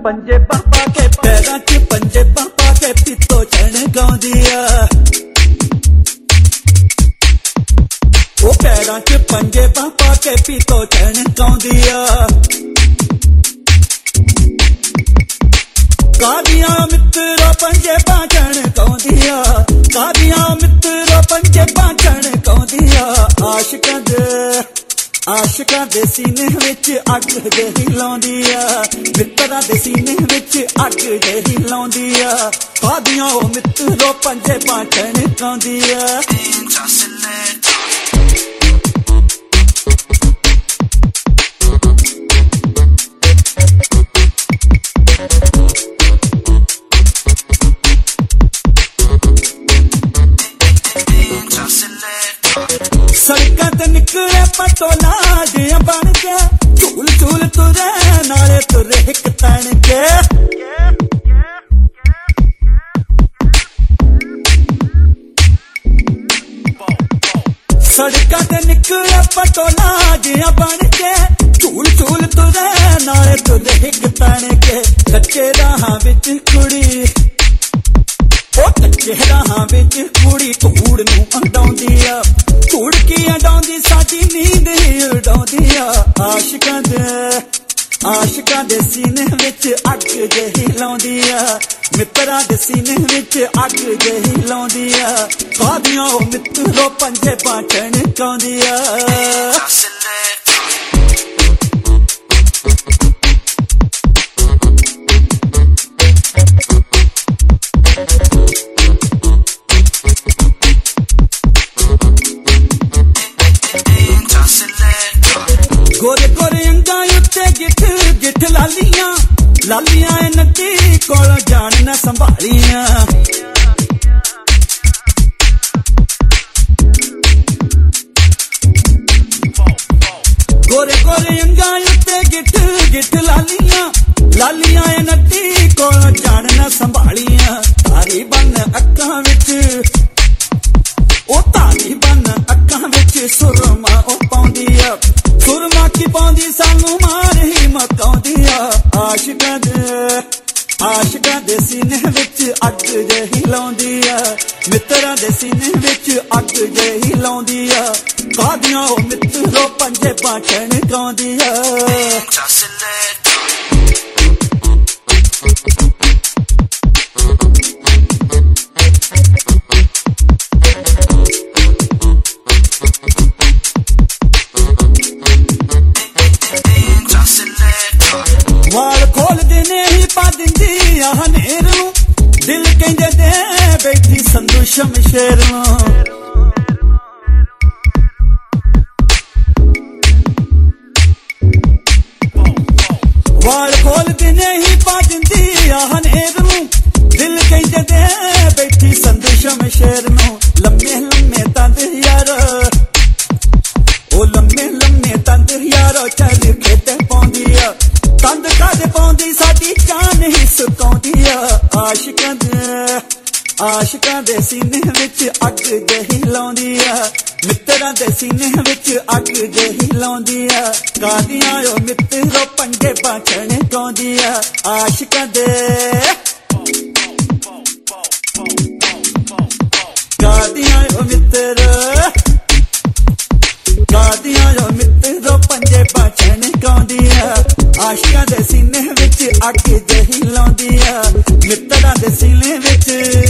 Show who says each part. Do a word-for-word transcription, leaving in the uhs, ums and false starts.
Speaker 1: पंजे पापा के पैरां च पंजे पापा के पित्तो चढ़ गाउंदी आ ओ पैरां च पंजे पापा के पित्तो चढ़ गाउंदी आ कादियां मित्रो पंजे पाचण गाउंदी आ कादियां मित्रो पंजे पाचण गाउंदी आ आशिकां दे आशिकां दे सीने विच अग जेही लाउंदी आ मित्तरां दे सीने विच अग जेही लाउंदी आ कादियां ओ मित्रो पंजे पाचण गाउंदी आ सड़कां ते निकले पटोला जियां बन के झूल झूल तुरे नाले तुरे हिक तन के सड़कां ते निकले पटोला जियां बन के झूल झूल तुरे नाले तुरे हिक तन के कच्चे राहां विच कुड़ी ओ कच्चे राहां विच कुड़ी धूड़ नूं अंडाउंदी आ धूड़ की अंडाउंदी साडी नींद ही उडाउंदी आ आशिकां दे आशिकां दे सीने विच अग जेही लाउंदी आ मित्तरां दे सीने विच अग जेही लाउंदी आ कादियां ओ मित्रो पंजे पाचण गाउंदी आ गोरे गोरे अंगा उत्ते गिठ गिठ लालियां लालियां नदी कोल जान न संभालियां गोरे गोरे अंगा उत्ते गिठ गिठ लालियां लालियां नदी कोल जान न संभालियां तारी बन अक्खां विच ओ तारी बन अक्खां विच सुरमा ओ पाउंदी आ सुरमा की पाउंदी सानू मार ही मकाउंदी आ आशिकां दे आशिकां दे सीने विच अग जेही लाउंदी आ मित्तरां दे सीने विच अग जेही लाउंदी आ कादियां ओ मित्रो पंजे पाचण गाउंदी आ वाल खोल देने ही पा दिंदी आ हनेर नूं दिल कहंदे दे बैठी संधू शमशेर नूं वाल खोल देने ही पा दिंदी आ हनेर नूं दिल कहंदे दे बैठी संधू शमशेर नूं लम्मे लम्मे तंद यार ओ लम्मे लम्मे तंद यारो चल खेते पाउंदी आ तंद कद पाउंदी साडी जान ही सुकाउंदी आ आशिकां दे आशिकां दे सीने विच अग जेही लाउंदी आ मित्तरां दे सीने विच अग जेही लाउंदी आ कादियां ओ मित्रो पंजे पाचण गाउंदी आ आशिकां दे कादियां ओ मित्रो कादियां ओ मित्रो पंजे पाचण गाउंदी आ आशिकां दे सीने विच अग जेही लाउंदी आ मित्तरां दे सीने विच